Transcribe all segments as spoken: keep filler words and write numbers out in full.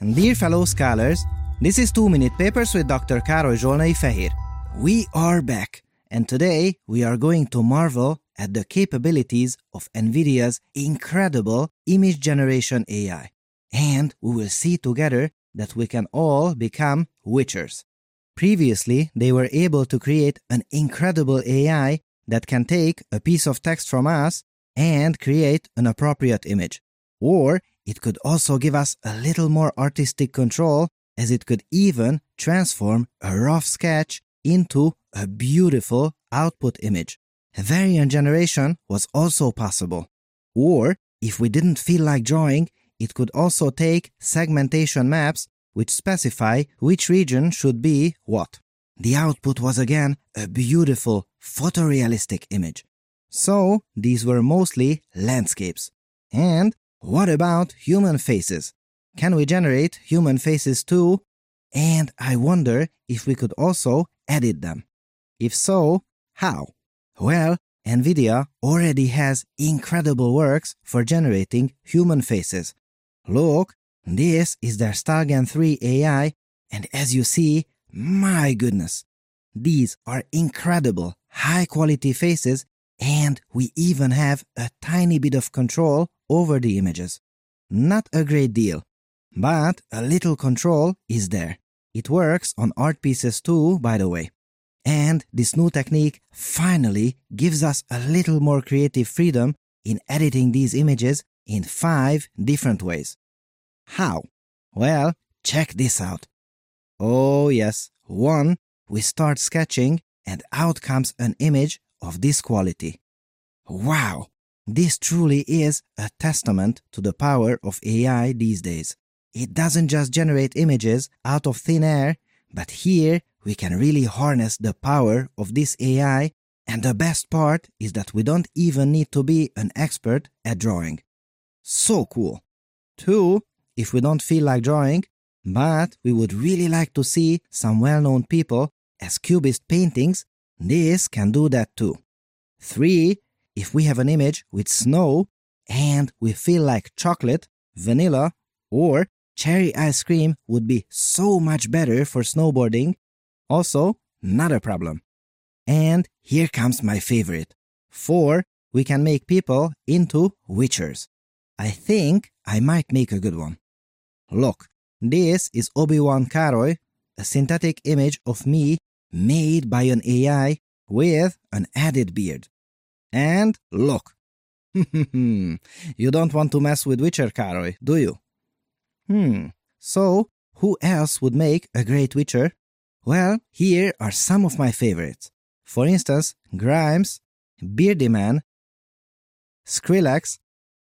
Dear fellow scholars, this is two minute Papers with Doctor Károly Zsolnai Fehér. We are back, and today we are going to marvel at the capabilities of NVIDIA's incredible image generation A I. And we will see together that we can all become witchers. Previously, they were able to create an incredible A I that can take a piece of text from us and create an appropriate image. Or it could also give us a little more artistic control, as it could even transform a rough sketch into a beautiful output image. Variant generation was also possible. Or, if we didn't feel like drawing, it could also take segmentation maps which specify which region should be what. The output was again a beautiful photorealistic image. So, these were mostly landscapes. And what about human faces? Can we generate human faces too? And I wonder if we could also edit them. If so, how? Well, NVIDIA already has incredible works for generating human faces. Look, this is their Stallion three A I, and as you see, my goodness, these are incredible, high-quality faces, and we even have a tiny bit of control over the images. Not a great deal, but a little control is there. It works on art pieces too, by the way. And this new technique finally gives us a little more creative freedom in editing these images in five different ways. How? Well, check this out. Oh yes, one, we start sketching and out comes an image of this quality. Wow! This truly is a testament to the power of A I these days. It doesn't just generate images out of thin air, but here we can really harness the power of this A I, and the best part is that we don't even need to be an expert at drawing. So cool! Two, if we don't feel like drawing, but we would really like to see some well-known people as cubist paintings, this can do that too. Three, if we have an image with snow and we feel like chocolate, vanilla, or cherry ice cream would be so much better for snowboarding, also not a problem. And here comes my favorite. Four, we can make people into witchers. I think I might make a good one. Look, this is Obi-Wan Károly, a synthetic image of me made by an A I with an added beard. And look, you don't want to mess with Witcher Károly, do you? Hmm, so who else would make a great Witcher? Well, here are some of my favorites. For instance, Grimes, Beardy Man, Skrillex,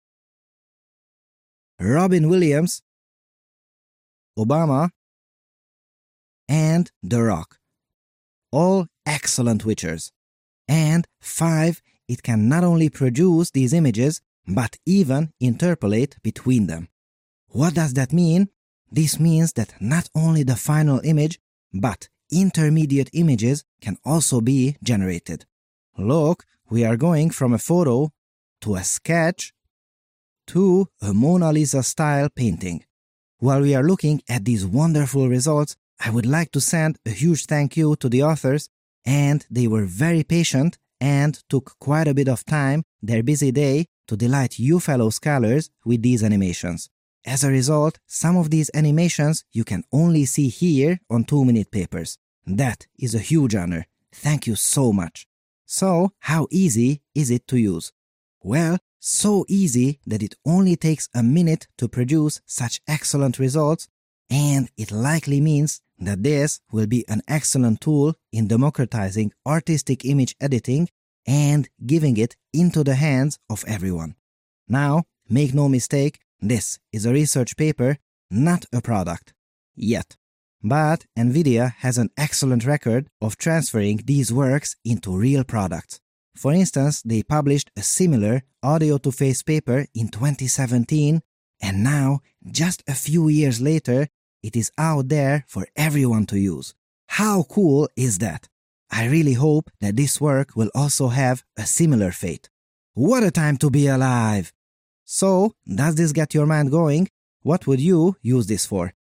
Robin Williams, Obama, and The Rock. All excellent Witchers. And five, it can not only produce these images, but even interpolate between them. What does that mean? This means that not only the final image, but intermediate images can also be generated. Look, we are going from a photo to a sketch to a Mona Lisa style painting. While we are looking at these wonderful results, I would like to send a huge thank you to the authors, and they were very patient and took quite a bit of time, their busy day, to delight you fellow scholars with these animations. As a result, some of these animations you can only see here on two minute Papers. That is a huge honor. Thank you so much. So, how easy is it to use? Well, so easy that it only takes a minute to produce such excellent results, and it likely means that this will be an excellent tool in democratizing artistic image editing and giving it into the hands of everyone. Now, make no mistake, this is a research paper, not a product. Yet. But NVIDIA has an excellent record of transferring these works into real products. For instance, they published a similar audio-to-face paper in twenty seventeen, and now, just a few years later, it is out there for everyone to use. How cool is that? I really hope that this work will also have a similar fate. What a time to be alive! So, does this get your mind going? What would you use this for?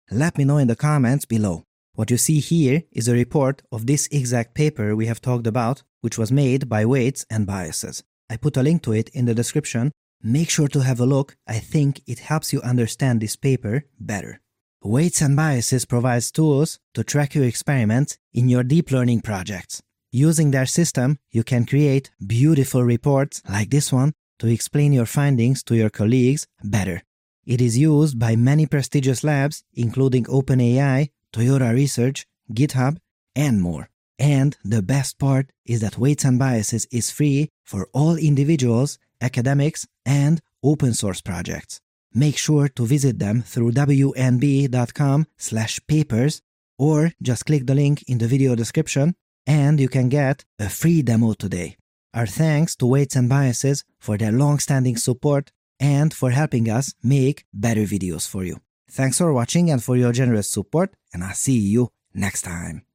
let me know in the comments below. What you see here is a report of this exact paper we have talked about, which was made by Weights and Biases. I put a link to it in the description. Make sure to have a look. I think it helps you understand this paper better. Weights and Biases provides tools to track your experiments in your deep learning projects. Using their system, you can create beautiful reports like this one to explain your findings to your colleagues better. It is used by many prestigious labs, including OpenAI, Toyota Research, GitHub, and more. And the best part is that Weights and Biases is free for all individuals, academics, and open source projects. Make sure to visit them through w n b dot com slash papers or just click the link in the video description and you can get a free demo today. Our thanks to Weights and Biases for their long-standing support and for helping us make better videos for you. Thanks for watching and for your generous support, and I'll see you next time.